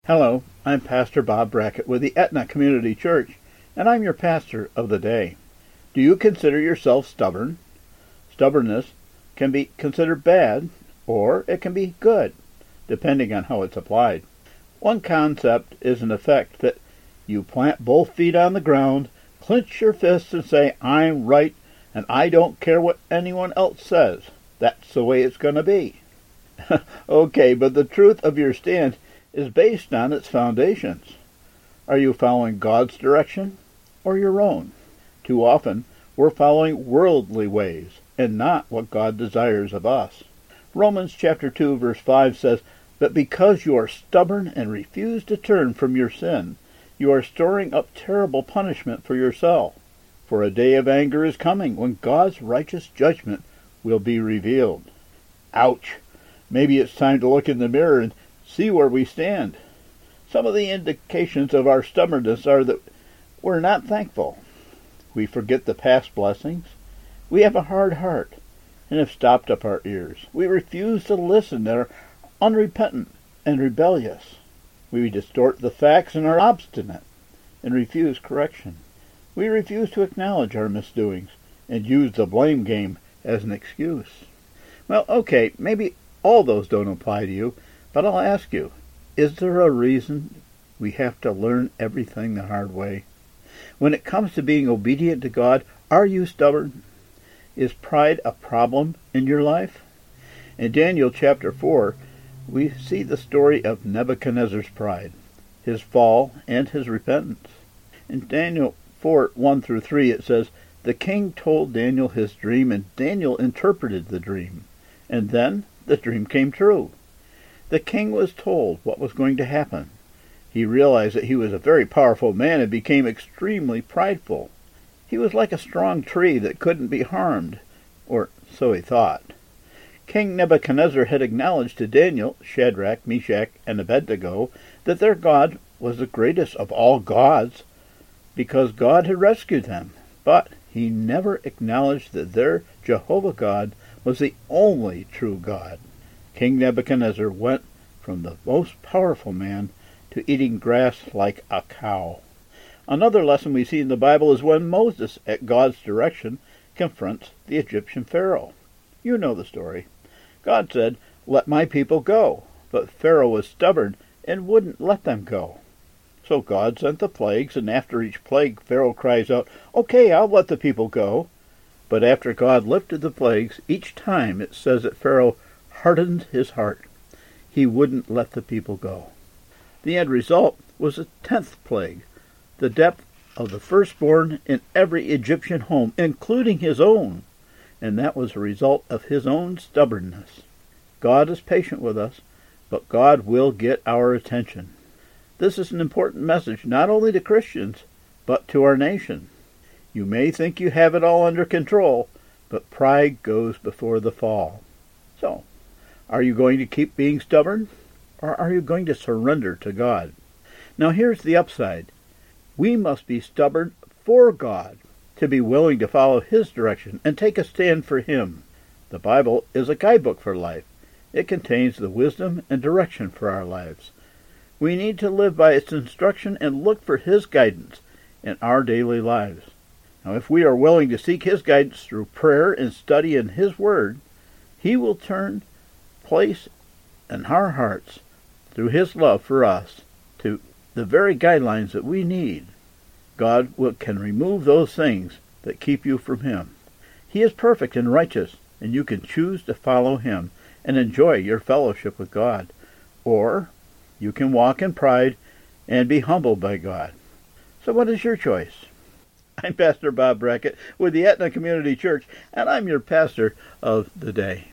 Hello, I'm Pastor Bob Brackett with the Etna Community Church, and I'm your pastor of the day. Do you consider yourself stubborn? Stubbornness can be considered bad, or it can be good, depending on how it's applied. One concept is an effect that you plant both feet on the ground, clench your fists, and say, I'm right, and I don't care what anyone else says. That's the way it's going to be. Okay, but the truth of your stand is based on its foundations. Are you following God's direction or your own? Too often, we're following worldly ways and not what God desires of us. Romans chapter 2, verse 5 says, But because you are stubborn and refuse to turn from your sin, you are storing up terrible punishment for yourself. For a day of anger is coming when God's righteous judgment will be revealed. Ouch! Maybe it's time to look in the mirror and see where we stand. Some of the indications of our stubbornness are that we're not thankful. We forget the past blessings. We have a hard heart and have stopped up our ears. We refuse to listen and are unrepentant and rebellious. We distort the facts and are obstinate and refuse correction. We refuse to acknowledge our misdoings and use the blame game as an excuse. Well, okay, maybe all those don't apply to you, but I'll ask you, is there a reason we have to learn everything the hard way? When it comes to being obedient to God, are you stubborn? Is pride a problem in your life? In Daniel chapter 4, we see the story of Nebuchadnezzar's pride, his fall, and his repentance. In Daniel 4, 1 through 3, it says, The king told Daniel his dream, and Daniel interpreted the dream. And then the dream came true. The king was told what was going to happen. He realized that he was a very powerful man and became extremely prideful. He was like a strong tree that couldn't be harmed, or so he thought. King Nebuchadnezzar had acknowledged to Daniel, Shadrach, Meshach, and Abednego that their God was the greatest of all gods because God had rescued them. But he never acknowledged that their Jehovah God was the only true God. King Nebuchadnezzar went from the most powerful man to eating grass like a cow. Another lesson we see in the Bible is when Moses, at God's direction, confronts the Egyptian Pharaoh. You know the story. God said, Let my people go. But Pharaoh was stubborn and wouldn't let them go. So God sent the plagues, and after each plague, Pharaoh cries out, Okay, I'll let the people go. But after God lifted the plagues, each time it says that Pharaoh hardened his heart. He wouldn't let the people go. The end result was the 10th plague, the death of the firstborn in every Egyptian home, including his own, and that was a result of his own stubbornness. God is patient with us, but God will get our attention. This is an important message not only to Christians, but to our nation. You may think you have it all under control, but pride goes before the fall. So, are you going to keep being stubborn, or are you going to surrender to God? Now here's the upside. We must be stubborn for God, to be willing to follow His direction and take a stand for Him. The Bible is a guidebook for life. It contains the wisdom and direction for our lives. We need to live by its instruction and look for His guidance in our daily lives. Now, if we are willing to seek His guidance through prayer and study in His Word, He will turn place in our hearts through His love for us to the very guidelines that we need. God can remove those things that keep you from Him. He is perfect and righteous, and you can choose to follow Him and enjoy your fellowship with God. Or you can walk in pride and be humbled by God. So what is your choice? I'm Pastor Bob Brackett with the Etna Community Church, and I'm your pastor of the day.